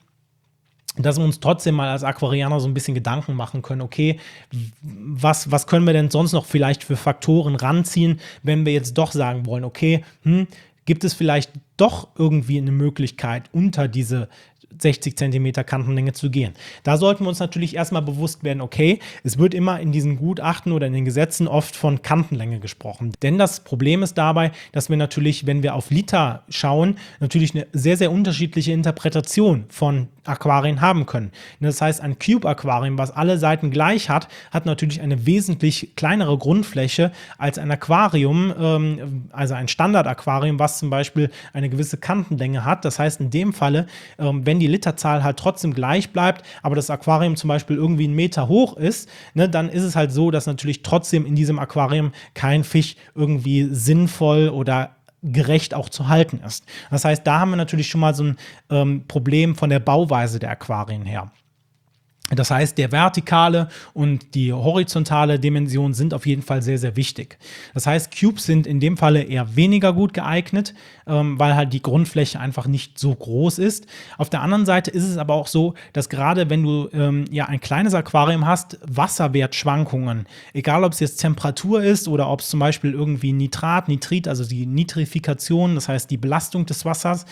dass wir uns trotzdem mal als Aquarianer so ein bisschen Gedanken machen können, okay, was, was können wir denn sonst noch vielleicht für Faktoren ranziehen, wenn wir jetzt doch sagen wollen, okay, hm, gibt es vielleicht doch irgendwie eine Möglichkeit, unter diese sechzig Zentimeter Kantenlänge zu gehen. Da sollten wir uns natürlich erstmal bewusst werden, okay, es wird immer in diesen Gutachten oder in den Gesetzen oft von Kantenlänge gesprochen. Denn das Problem ist dabei, dass wir natürlich, wenn wir auf Liter schauen, natürlich eine sehr, sehr unterschiedliche Interpretation von Aquarien haben können. Das heißt, ein Cube-Aquarium, was alle Seiten gleich hat, hat natürlich eine wesentlich kleinere Grundfläche als ein Aquarium, ähm, also ein Standard-Aquarium, was zum Beispiel eine gewisse Kantenlänge hat. Das heißt, in dem Falle, ähm, wenn die Literzahl halt trotzdem gleich bleibt, aber das Aquarium zum Beispiel irgendwie einen Meter hoch ist, ne, dann ist es halt so, dass natürlich trotzdem in diesem Aquarium kein Fisch irgendwie sinnvoll oder gerecht auch zu halten ist. Das heißt, da haben wir natürlich schon mal so ein ähm, Problem von der Bauweise der Aquarien her. Das heißt, der vertikale und die horizontale Dimension sind auf jeden Fall sehr, sehr wichtig. Das heißt, Cubes sind in dem Falle eher weniger gut geeignet, ähm, weil halt die Grundfläche einfach nicht so groß ist. Auf der anderen Seite ist es aber auch so, dass gerade wenn du ähm, ja ein kleines Aquarium hast, Wasserwertschwankungen, egal ob es jetzt Temperatur ist oder ob es zum Beispiel irgendwie Nitrat, Nitrit, also die Nitrifikation, das heißt die Belastung des Wassers,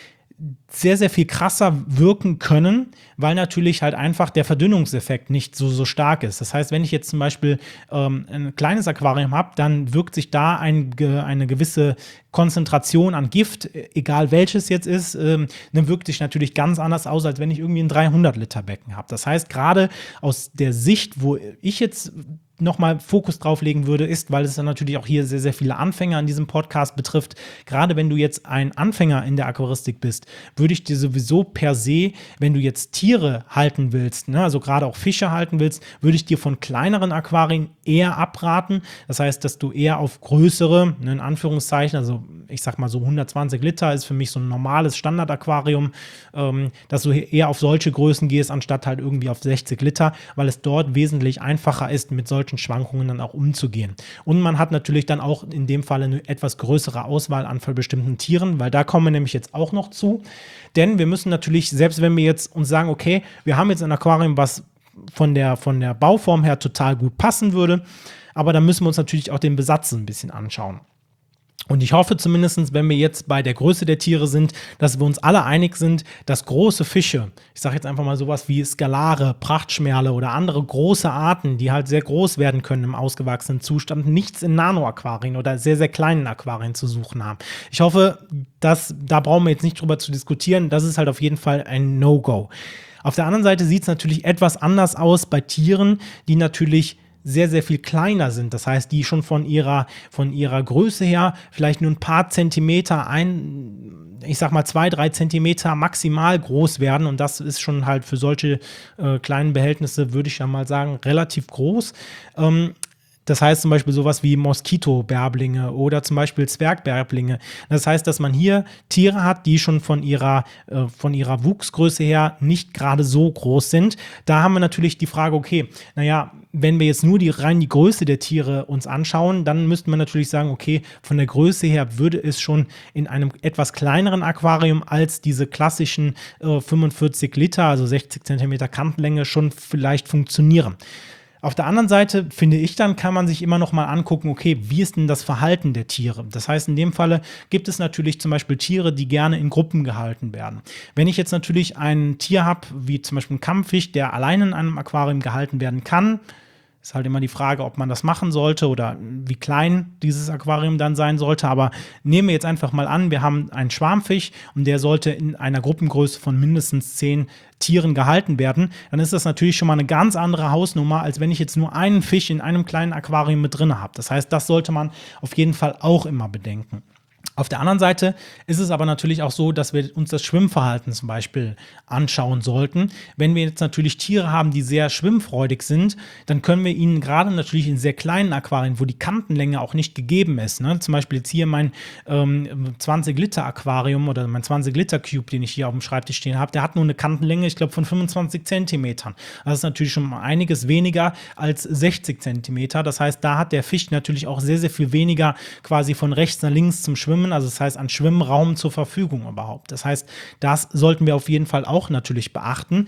sehr, sehr viel krasser wirken können, weil natürlich halt einfach der Verdünnungseffekt nicht so, so stark ist. Das heißt, wenn ich jetzt zum Beispiel ähm, ein kleines Aquarium habe, dann wirkt sich da ein, eine gewisse Konzentration an Gift, egal welches jetzt ist, ähm, dann wirkt sich natürlich ganz anders aus, als wenn ich irgendwie ein dreihundert Liter Becken habe. Das heißt, gerade aus der Sicht, wo ich jetzt nochmal Fokus drauf legen würde, ist, weil es dann natürlich auch hier sehr, sehr viele Anfänger an diesem Podcast betrifft. Gerade wenn du jetzt ein Anfänger in der Aquaristik bist, würde ich dir sowieso per se, wenn du jetzt Tiere halten willst, ne, also gerade auch Fische halten willst, würde ich dir von kleineren Aquarien eher abraten. Das heißt, dass du eher auf größere, ne, in Anführungszeichen, also ich sag mal so hundertzwanzig Liter ist für mich so ein normales Standardaquarium, ähm, dass du eher auf solche Größen gehst, anstatt halt irgendwie auf sechzig Liter, weil es dort wesentlich einfacher ist, mit solchen Schwankungen dann auch umzugehen. Und man hat natürlich dann auch in dem Fall eine etwas größere Auswahl an bestimmten Tieren, weil da kommen wir nämlich jetzt auch noch zu. Denn wir müssen natürlich, selbst wenn wir jetzt uns sagen, okay, wir haben jetzt ein Aquarium, was von der, von der Bauform her total gut passen würde, aber dann müssen wir uns natürlich auch den Besatz ein bisschen anschauen. Und ich hoffe zumindest, wenn wir jetzt bei der Größe der Tiere sind, dass wir uns alle einig sind, dass große Fische, ich sage jetzt einfach mal sowas wie Skalare, Prachtschmerle oder andere große Arten, die halt sehr groß werden können im ausgewachsenen Zustand, nichts in Nano-Aquarien oder sehr, sehr kleinen Aquarien zu suchen haben. Ich hoffe, dass, da brauchen wir jetzt nicht drüber zu diskutieren, das ist halt auf jeden Fall ein No-Go. Auf der anderen Seite sieht es natürlich etwas anders aus bei Tieren, die natürlich sehr, sehr viel kleiner sind. Das heißt, die schon von ihrer, von ihrer Größe her vielleicht nur ein paar Zentimeter, ein, ich sag mal zwei, drei Zentimeter maximal groß werden. Und das ist schon halt für solche äh, kleinen Behältnisse, würde ich ja mal sagen, relativ groß. Ähm, Das heißt zum Beispiel sowas wie Moskitobärblinge oder zum Beispiel Zwergbärblinge. Das heißt, dass man hier Tiere hat, die schon von ihrer, äh, von ihrer Wuchsgröße her nicht gerade so groß sind. Da haben wir natürlich die Frage, okay, naja, wenn wir jetzt nur die rein die Größe der Tiere uns anschauen, dann müssten wir natürlich sagen, okay, von der Größe her würde es schon in einem etwas kleineren Aquarium als diese klassischen äh, fünfundvierzig Liter, also sechzig Zentimeter Kantenlänge schon vielleicht funktionieren. Auf der anderen Seite, finde ich, dann kann man sich immer noch mal angucken, okay, wie ist denn das Verhalten der Tiere? Das heißt, in dem Falle gibt es natürlich zum Beispiel Tiere, die gerne in Gruppen gehalten werden. Wenn ich jetzt natürlich ein Tier habe, wie zum Beispiel ein Kampffisch, der allein in einem Aquarium gehalten werden kann, ist halt immer die Frage, ob man das machen sollte oder wie klein dieses Aquarium dann sein sollte. Aber nehmen wir jetzt einfach mal an, wir haben einen Schwarmfisch und der sollte in einer Gruppengröße von mindestens zehn Tieren gehalten werden. Dann ist das natürlich schon mal eine ganz andere Hausnummer, als wenn ich jetzt nur einen Fisch in einem kleinen Aquarium mit drin habe. Das heißt, das sollte man auf jeden Fall auch immer bedenken. Auf der anderen Seite ist es aber natürlich auch so, dass wir uns das Schwimmverhalten zum Beispiel anschauen sollten. Wenn wir jetzt natürlich Tiere haben, die sehr schwimmfreudig sind, dann können wir ihnen gerade natürlich in sehr kleinen Aquarien, wo die Kantenlänge auch nicht gegeben ist, ne? Zum Beispiel jetzt hier mein ähm, zwanzig Liter Aquarium oder mein zwanzig Liter Cube, den ich hier auf dem Schreibtisch stehen habe, der hat nur eine Kantenlänge, ich glaube, von fünfundzwanzig Zentimetern. Das ist natürlich schon einiges weniger als sechzig Zentimeter. Das heißt, da hat der Fisch natürlich auch sehr, sehr viel weniger quasi von rechts nach links zum Schwimmen. Also das heißt, an Schwimmraum zur Verfügung überhaupt. Das heißt, das sollten wir auf jeden Fall auch natürlich beachten.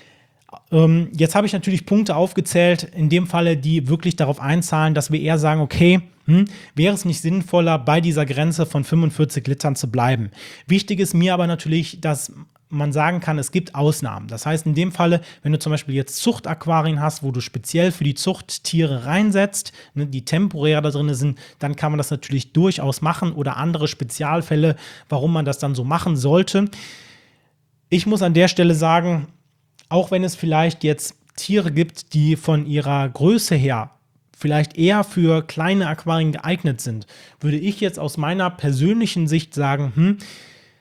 Ähm, jetzt habe ich natürlich Punkte aufgezählt, in dem Falle, die wirklich darauf einzahlen, dass wir eher sagen, okay, hm, wäre es nicht sinnvoller, bei dieser Grenze von fünfundvierzig Litern zu bleiben. Wichtig ist mir aber natürlich, dass man sagen kann, es gibt Ausnahmen. Das heißt, in dem Falle, wenn du zum Beispiel jetzt Zuchtaquarien hast, wo du speziell für die Zuchttiere reinsetzt, ne, die temporär da drin sind, dann kann man das natürlich durchaus machen oder andere Spezialfälle, warum man das dann so machen sollte. Ich muss an der Stelle sagen, auch wenn es vielleicht jetzt Tiere gibt, die von ihrer Größe her vielleicht eher für kleine Aquarien geeignet sind, würde ich jetzt aus meiner persönlichen Sicht sagen, hm,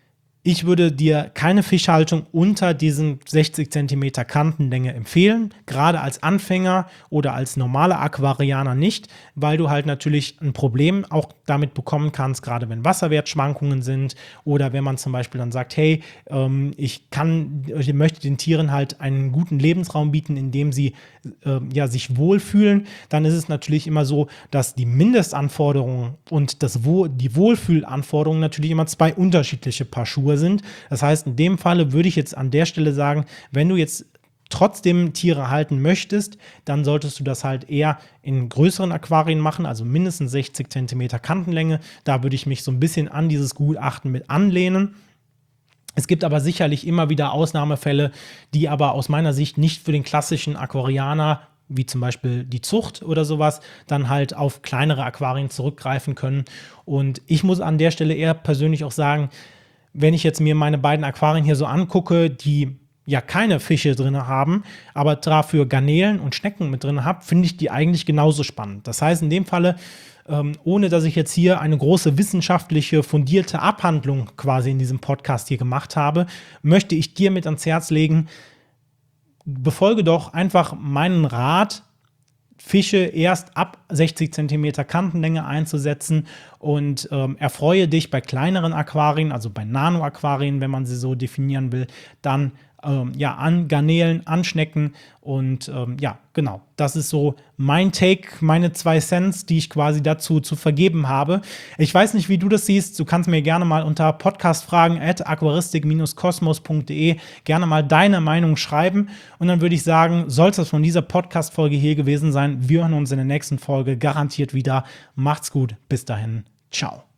Ich würde dir keine Fischhaltung unter diesen sechzig Zentimeter Kantenlänge empfehlen, gerade als Anfänger oder als normaler Aquarianer nicht, weil du halt natürlich ein Problem auch damit bekommen kannst, gerade wenn Wasserwertschwankungen sind oder wenn man zum Beispiel dann sagt, hey, ähm, ich kann, ich möchte den Tieren halt einen guten Lebensraum bieten, in dem sie äh, ja, sich wohlfühlen, dann ist es natürlich immer so, dass die Mindestanforderungen und das Wohl, die Wohlfühlanforderungen natürlich immer zwei unterschiedliche Paar Schuhe sind. Das heißt, in dem Falle würde ich jetzt an der Stelle sagen, wenn du jetzt trotzdem Tiere halten möchtest, dann solltest du das halt eher in größeren Aquarien machen, also mindestens sechzig Zentimeter Kantenlänge. Da würde ich mich so ein bisschen an dieses Gutachten mit anlehnen. Es gibt aber sicherlich immer wieder Ausnahmefälle, die aber aus meiner Sicht nicht für den klassischen Aquarianer, wie zum Beispiel die Zucht oder sowas, dann halt auf kleinere Aquarien zurückgreifen können. Und ich muss an der Stelle eher persönlich auch sagen, wenn ich jetzt mir meine beiden Aquarien hier so angucke, die ja keine Fische drin haben, aber dafür Garnelen und Schnecken mit drin habe, finde ich die eigentlich genauso spannend. Das heißt, in dem Falle, ähm, ohne dass ich jetzt hier eine große wissenschaftliche, fundierte Abhandlung quasi in diesem Podcast hier gemacht habe, möchte ich dir mit ans Herz legen, befolge doch einfach meinen Rat, Fische erst ab sechzig Zentimeter Kantenlänge einzusetzen und ähm, erfreue dich bei kleineren Aquarien, also bei Nano-Aquarien, wenn man sie so definieren will, dann ähm, ja, an Garnelen, an Schnecken und ähm, ja, genau, das ist so mein Take, meine zwei Cents, die ich quasi dazu zu vergeben habe. Ich weiß nicht, wie du das siehst, du kannst mir gerne mal unter podcastfragen at aquaristik Bindestrich kosmos Punkt de gerne mal deine Meinung schreiben und dann würde ich sagen, soll es von dieser Podcast-Folge hier gewesen sein, wir hören uns in der nächsten Folge garantiert wieder. Macht's gut, bis dahin, ciao.